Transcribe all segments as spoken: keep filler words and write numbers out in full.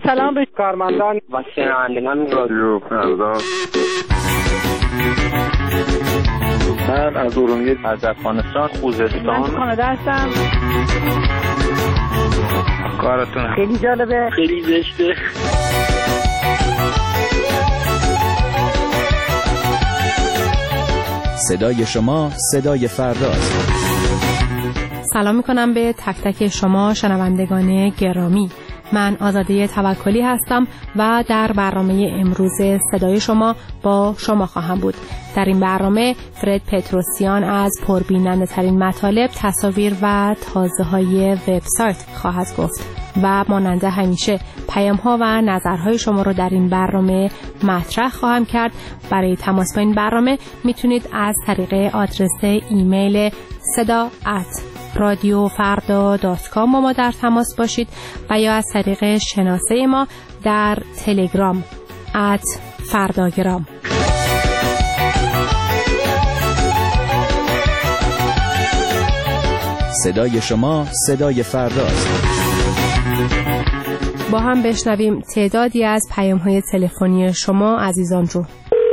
سلام به کارمندان و شنوندگان رادیو فردا. من از ارومیه، از افغانستان، خوزستان. من کانادا هستم. کارتون خیلی جالبه، خیلی زشته. صدای شما صدای فرداست. سلام میکنم به تک تک شما شنوندگان گرامی. من آزاده توکلی هستم و در برنامه امروز صدای شما با شما خواهم بود. در این برنامه فرد پتروسیان از پربیننده ترین مطالب، تصاویر و تازه های وبسایت خواهد گفت و مانند همیشه پیام ها و نظرهای شما رو در این برنامه مطرح خواهم کرد. برای تماس با این برنامه میتونید از طریق آدرس ایمیل صدا ات رادیو فردا دات کام با ما در تماس باشید و یا از طریق شناسه ما در تلگرام ات فرداگرام. صدای شما صدای فرداست. با هم بشنویم تعدادی از پیام‌های تلفنی شما عزیزان رو.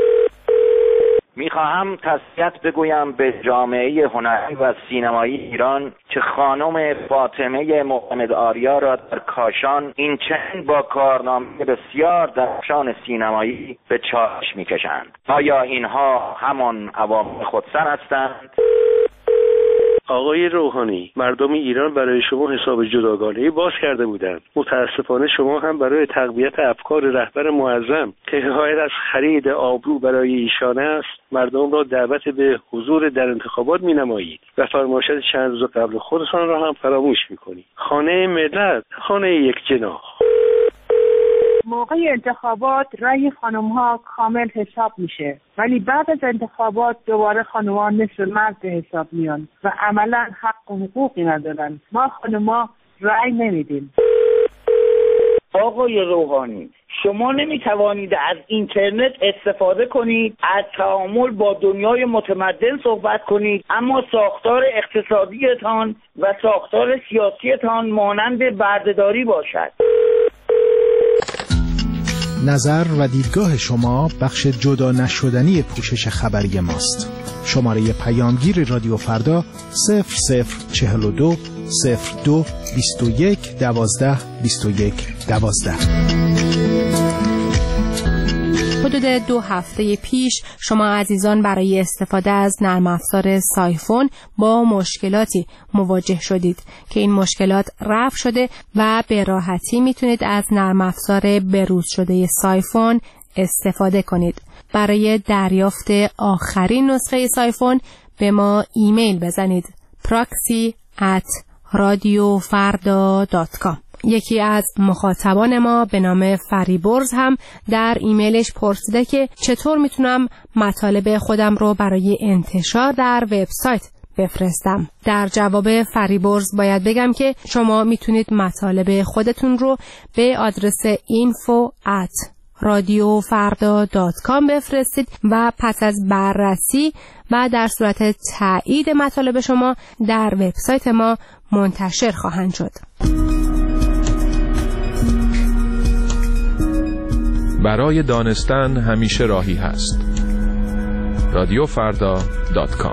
میخواهم تسلیت بگویم به جامعه هنری و سینمایی ایران که خانم فاطمه محمد آریا را در کاشان این چند با کارنامه بسیار درخشان سینمایی به چالش میکشند. آیا اینها همان عوامل خودسر هستند؟ آقای روحانی، مردم ایران برای شما حساب جداگانه‌ای باز کرده بودند. متاسفانه شما هم برای تقویت افکار رهبر معظم که حکایت از خرید آبرو برای ایشان است، مردم را دعوت به حضور در انتخابات می‌نمایید و فرمایشات چند روز قبل خودتان را هم فراموش می‌کنید. خانه ملت، خانه یک جناح. موقع انتخابات رأی خانم‌ها کامل حساب میشه، ولی بعد از انتخابات دوباره خانم‌ها نصف مرد حساب میان و عملاً حق و حقوقی ندارن. ما خانم‌ها رأی نمیدیم. آقای روحانی، شما نمیتوانید از اینترنت استفاده کنید، از تعامل با دنیای متمدن صحبت کنید، اما ساختار اقتصادیتان و ساختار سیاسیتان مانند بردهداری باشد. نظر و دیدگاه شما بخش جدا نشدنی پوشش خبری ماست. شماره پیامگیر رادیو فردا صفر صفر چهل و دو صفر دو بیست و یک دوازده بیست و یک دوازده. حدود دو هفته پیش شما عزیزان برای استفاده از نرم افزار سایفون با مشکلاتی مواجه شدید که این مشکلات رفع شده و به راحتی میتونید از نرم افزار بروز شده سایفون استفاده کنید. برای دریافت آخرین نسخه سایفون به ما ایمیل بزنید proxy at radiofarda dot com. یکی از مخاطبان ما به نام فریبرز هم در ایمیلش پرسیده که چطور میتونم مطالب خودم رو برای انتشار در وبسایت بفرستم. در جواب فریبرز باید بگم که شما میتونید مطالب خودتون رو به آدرس info at radiofarda dot com بفرستید و پس از بررسی و در صورت تایید مطالب شما در وبسایت ما منتشر خواهند شد. برای دانستن همیشه راهی هست. رادیو فردا دات کام.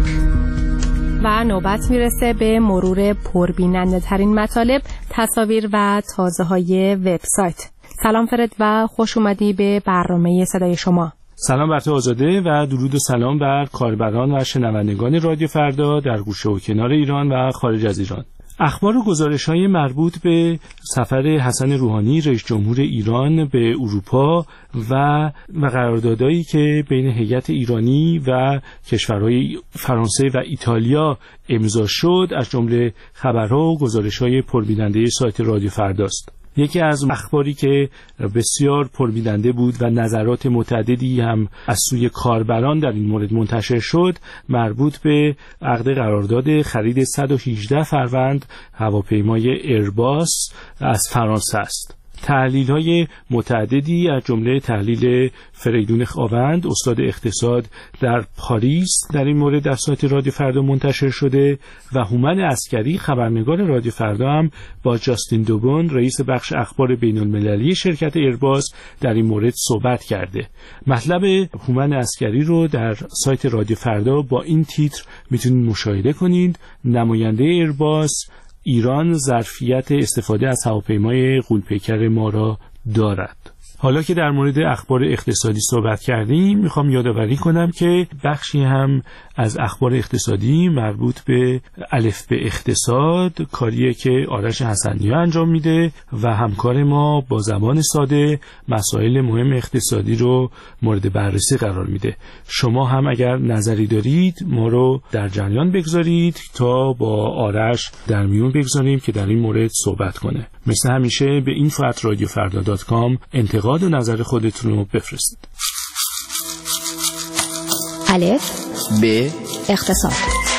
و نوبت میرسه به مرور پربیننده ترین مطالب، تصاویر و تازه های وبسایت. سلام فرد و خوش اومدی به برنامه صدای شما. سلام بر تو آزاده و درود و سلام بر کاربران و شنوندگان رادیو فردا در گوشه و کنار ایران و خارج از ایران. اخبار و گزارش‌های مربوط به سفر حسن روحانی رئیس جمهور ایران به اروپا و و قراردادهایی که بین هیئت ایرانی و کشورهای فرانسه و ایتالیا امضا شد از جمله خبرها و گزارش‌های پربیننده سایت رادیو فرداست. یکی از اخباری که بسیار پربیننده بود و نظرات متعددی هم از سوی کاربران در این مورد منتشر شد مربوط به عقد قرارداد خرید صد و هجده فروند هواپیمای ایرباس از فرانسه است. تحلیل‌های متعددی از جمله تحلیل فریدون خاوند استاد اقتصاد در پاریس در این مورد در سایت رادیو فردا منتشر شده و هومن عسکری خبرنگار رادیو فردا هم با جاستین دوبون رئیس بخش اخبار بین‌المللی شرکت ایرباس در این مورد صحبت کرده. مطلب هومن عسکری رو در سایت رادیو فردا با این تیتر میتونید مشاهده کنید: نماینده ایرباس: ایران ظرفیت استفاده از هواپیمای غول‌پیکر ما را دارد. حالا که در مورد اخبار اقتصادی صحبت کردیم، میخوام یادآوری کنم که بخشی هم از اخبار اقتصادی مربوط به الف به اقتصاد کاریه که آرش حسنی‌ها انجام میده و همکار ما با زبان ساده مسائل مهم اقتصادی رو مورد بررسی قرار میده. شما هم اگر نظری دارید ما رو در جریان بگذارید تا با آرش در میون بگذاریم که در این مورد صحبت کنه. مثل همیشه به اینفو ات رادیو فردا دات کام انتقاد و نظر خودتون رو بفرستید. الف ب اقتصاد.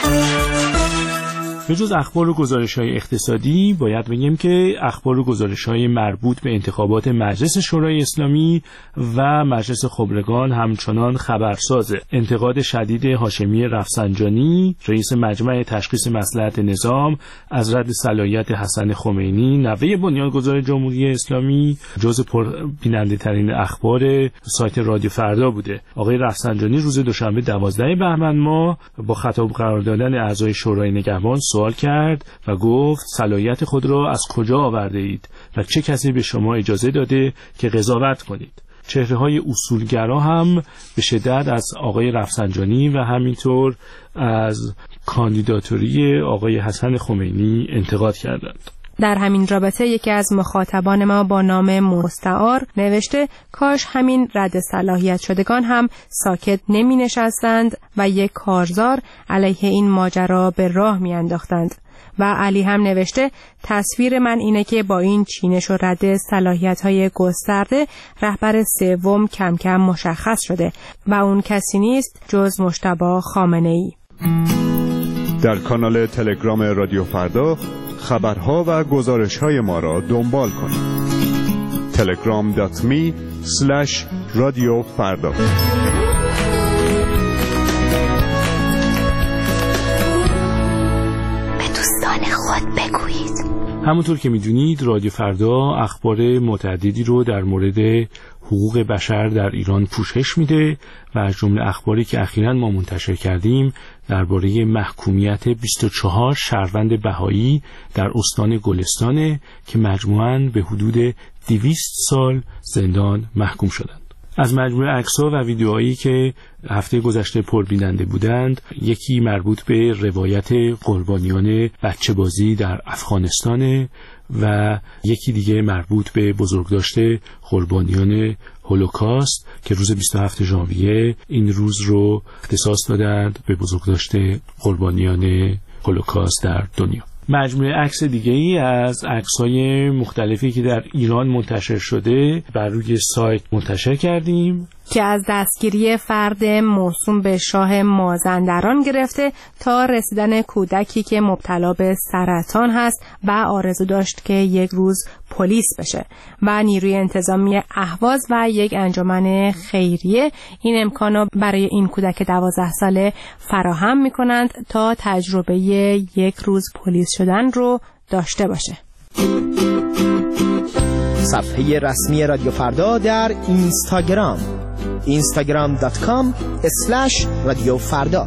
به جز اخبار و گزارش‌های اقتصادی باید بگیم که اخبار و گزارش‌های مربوط به انتخابات مجلس شورای اسلامی و مجلس خبرگان همچنان خبرسازه. انتقاد شدید هاشمی رفسنجانی رئیس مجمع تشخیص مصلحت نظام از رد صلاحیت حسن خمینی نوه بنیانگذار جمهوری اسلامی جز پربیننده‌ترین اخبار سایت رادیو فردا بوده. آقای رفسنجانی روز دوشنبه دوازده بهمن ماه با خطاب قرار دادن اعضای شورای نگهبان سوال کرد و گفت صلاحیت خود را از کجا آورده اید و چه کسی به شما اجازه داده که قضاوت کنید؟ چهره‌های اصولگرا هم به شدت از آقای رفسنجانی و همینطور از کاندیداتوری آقای حسن خمینی انتقاد کردند. در همین رابطه یکی از مخاطبان ما با نام مستعار نوشته کاش همین رد صلاحیت شدگان هم ساکت نمی نشستند و یک کارزار علیه این ماجرا به راه می انداختند. و علی هم نوشته تصویر من اینه که با این چینش و رد صلاحیت های گسترده رهبر سوم کم کم مشخص شده و اون کسی نیست جز مجتبی خامنه‌ای. در کانال تلگرام رادیو فردا خبرها و گزارش‌های ما را دنبال کنید. تلگرام دات می اسلش رادیو فردا. به دوستان خود بگویید. همونطور که میدونید رادیو فردا اخبار متعددی رو در مورد حقوق بشر در ایران پوشش میده و از جمله اخباری که اخیراً ما منتشر کردیم درباره محکومیت بیست و چهار شهروند بهایی در استان گلستان که مجموعاً به حدود دویست سال زندان محکوم شدند. از مجموعه عکس‌ها و ویدیوهایی که هفته گذشته پربیننده بودند، یکی مربوط به روایت قربانیان بچه‌بازی در افغانستان و یکی دیگه مربوط به بزرگداشت قربانیان هولوکاست که روز بیست و هفتم ژانویه این روز رو اختصاص دادند به بزرگداشت قربانیان هولوکاست در دنیا. مجموعه عکس دیگه‌ای از عکس‌های مختلفی که در ایران منتشر شده بر روی سایت منتشر کردیم که از دستگیری فرد موسوم به شاه مازندران گرفته تا رسیدن کودکی که مبتلا به سرطان هست و آرزو داشت که یک روز پلیس بشه و نیروی انتظامی اهواز و یک انجمن خیریه این امکان رو برای این کودک دوازده ساله فراهم می‌کنند تا تجربه یک روز پلیس شدن رو داشته باشه. صفحه رسمی رادیو فردا در اینستاگرام اینستاگرام دات کام اسلش رادیو فردا.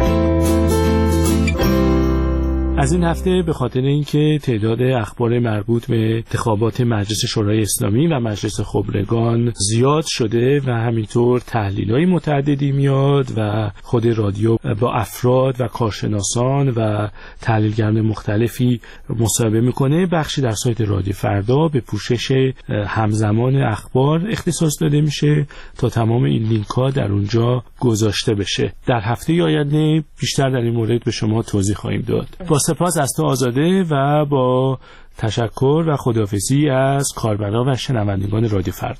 از این هفته به خاطر اینکه تعداد اخبار مربوط به انتخابات مجلس شورای اسلامی و مجلس خبرگان زیاد شده و همینطور تحلیل‌های متعددی میاد و خود رادیو با افراد و کارشناسان و تحلیلگران مختلفی مصاحبه میکنه، بخشی در سایت رادیو فردا به پوشش همزمان اخبار اختصاص داده میشه تا تمام این لینک‌ها در اونجا گذاشته بشه. در هفته آینده بیشتر در این مورد به شما توضیح خواهیم داد. با سپاس از تو آزاده و با تشکر و خداحافظی از کاربران و شنوندگان رادیو فردا.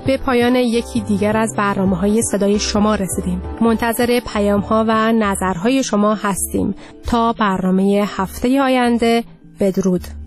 به پایان یکی دیگر از برنامه‌های صدای شما رسیدیم. منتظر پیام‌ها و نظرهای شما هستیم. تا برنامه هفته آینده، بدرود.